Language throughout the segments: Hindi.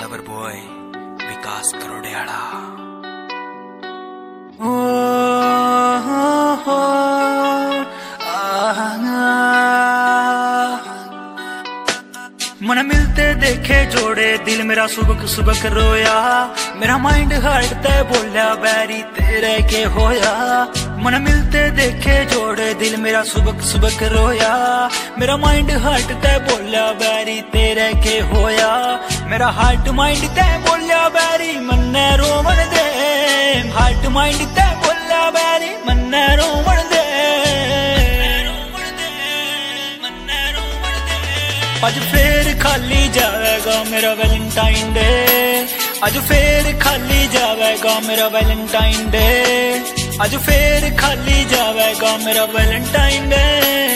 लवर बॉय विकास करोड़ियाला। मन मिलते देखे जोड़े दिल मेरा सुबक सुबक रोया, मेरा माइंड हटता बोलिया बैरी तेरे के होया। मन मिलते देखे जोड़े दिल मेरा सुबक सुबक रोया, मेरा माइंड हटता बोलिया बैरी तेरे के होया। मेरा हार्ट माइंड ते बोलिया बैरी मन्ने रोवन दे, हार्ट माइंड ते बोलिया बैरी मन्ने रोवन दे। आज फिर खाली जाएगा मेरा वैलेंटाइन डे, आज फिर खाली जाएगा मेरा वैलेंटाइन डे, आज फिर खाली जाएगा मेरा Valentine day.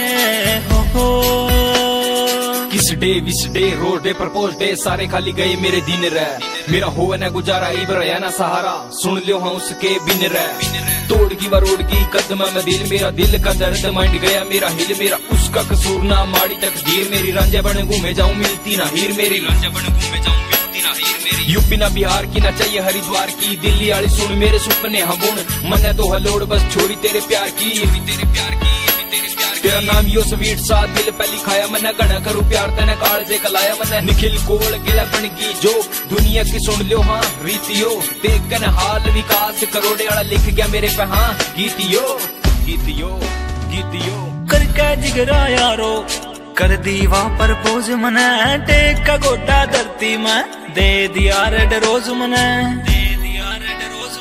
Kiss day wish day rose day propose day सारे खाली गए मेरे दिन रह। मेरा हो न गुजारा इबर है ना सहारा, सुन लियो हाँ उसके बिन रह। तोड़ की वरोड़ की कदम में दिल मेरा, दिल का दर्द माइंड गया मेरा हिल। मेरा उसका कसूर ना माड़ी तकदीर मेरी, रांझा बन घूमे जाऊं मिलती ना हीर मेरी, रांझा बन घूमे जाऊं मिलती ना हीर मेरी। यूपी ना बिहार की ना चाहिए हरिद्वार की, दिल्ली वाली सुन मेरे सुपने हम बुन। मन तो हलोड़ बस छोड़ी तेरे प्यार की, तेरे प्यार की तेरा नाम यो स्वीट सा दिल पहली खाया। मैंने गणा करूं प्यार तेने काल से कलाया। मैंने निखिल कोल गिला बन की जो दुनिया की सुन लियो हाँ रीतियो। देख कर हाल विकास करोड़ियाला लिख गया मेरे पे हाँ गीतियो गीतियो गीतियो। करके जिगरा यारो कर दीवा पर पोज मने, टेक का गोटा धरती में दे दिया रेड रोज मने, दे दिया रेड रोज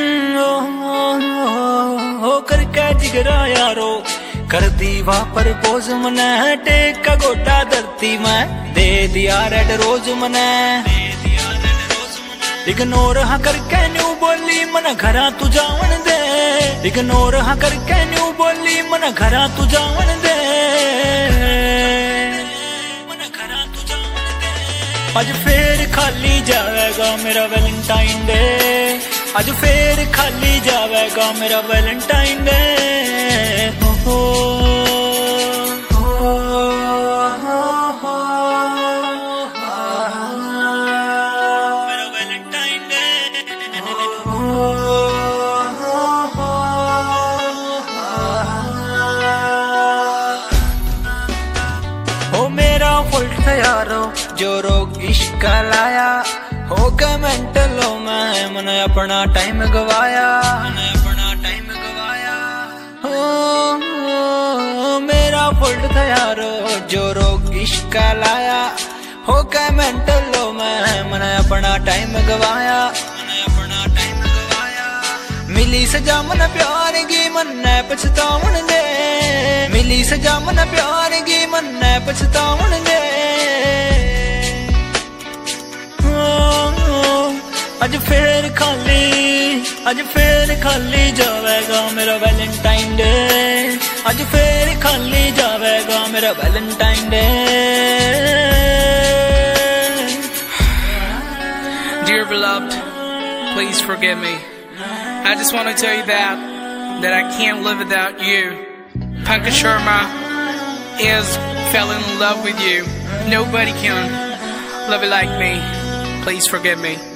मने। हो करके जिगरा यारो कर दीवा पर पोज मने, टेक का गोटा धरती में दे दिया रेड रोज मने। इग्नोर हाँ करके न्यू बोली मन घरा तू जावन दे, इग्नोर हाँ करके न्यू बोली मन घरा तू जावन दे, मन घरा तू जावन दे। आज फिर खाली जाएगा मेरा वैलेंटाइन डे, आज फिर खाली जाएगा मेरा वैलेंटाइन डे। मेरा वैलेंटाइन डे, हो मेरा फॉल्ट था यारो जो रोग इश्क लाया। हो गया मेंटलो मैंने अपना टाइम गवाया, मैंने अपना टाइम गवाया। हो मेरा फॉल्ट था यारो जो रोग इश्क लाया। हो गया मेंटलो मैंने अपना टाइम गवाया, मैंने अपना टाइम गवाया। मिली सजा मन प्यार की मन पछतावन दे, मिली सजा मन प्यार की मन पछतावन दे। आज फिर खाली जाएगा मेरा वैलेंटाइन डे, आज फिर खाली जाएगा मेरा Valentine day. Dear beloved, please forgive me. I just want to tell you that I can't live without you. Pankaj Sharma fell in love with you. Nobody can love it like me. Please forgive me.